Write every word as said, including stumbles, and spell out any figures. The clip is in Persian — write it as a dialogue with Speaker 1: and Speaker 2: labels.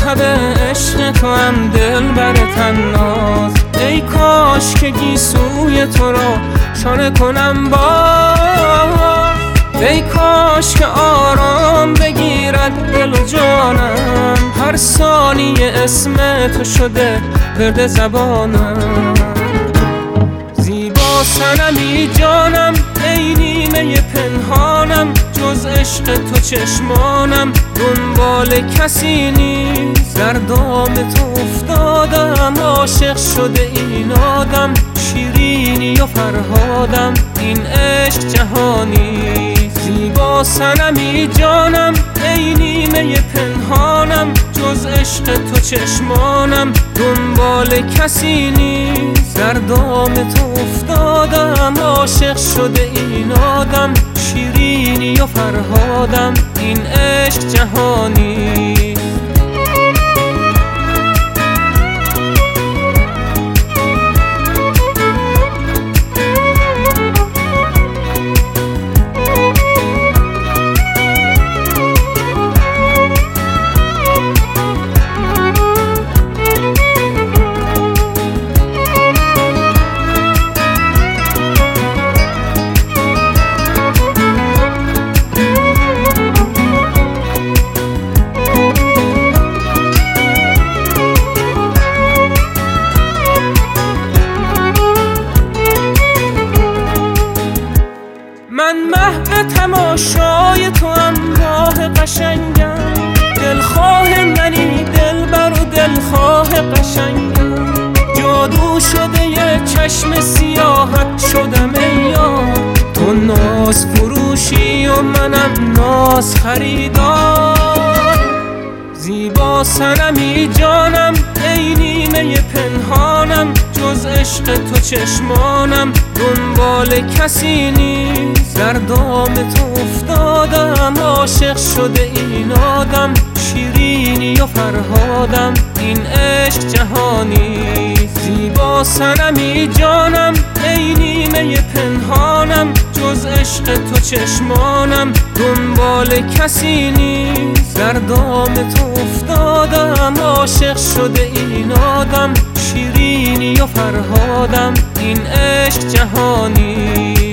Speaker 1: مذهب عشق تو هم دل بر تناز. ای کاش که گیسوی تو را شانه کنم باز، ای کاش که آرام بگیرد دل و جانم، هر ثانیه اسم تو شده ورد زبانم. زیبا صنمی جانم ای نیمه پنهانم، جز عشق تو چشمانم دنبال کسی نیست. در دام تو افتادم عاشق شده این آدم، شیرینی و فرهادم این عشق جهانی. زیبا صنمی جانم ای نیمه پنهانم، جز عشق تو چشمانم دنبال کسی نیست. در دام تو افتادم عاشق شده این آدم، شیرینی و فرهادم این عشق جهانی. من محو تماشای تو هم راه قشنگم، دلخواه منی دلبر و دلخواه قشنگم. جادو شده یه چشم سیاحت شدم ای یار، تو ناز فروشی و منم ناز خریدار. زیبا صنمی جانم ای نیمه پنهانم، جز عشق تو چشمانم دنبال کسی نیست. در دام تو افتادم عاشق شده این آدم، شیرینی و فرهادم این عشق جهانی. زیبا صنمی جانم ای نیمه پنهانم، جز عشق تو چشمانم دنبال کسی نیست. در دام تو افتادم عاشق شده این آدم، شیرینی و فرهادم این عشق جهانی.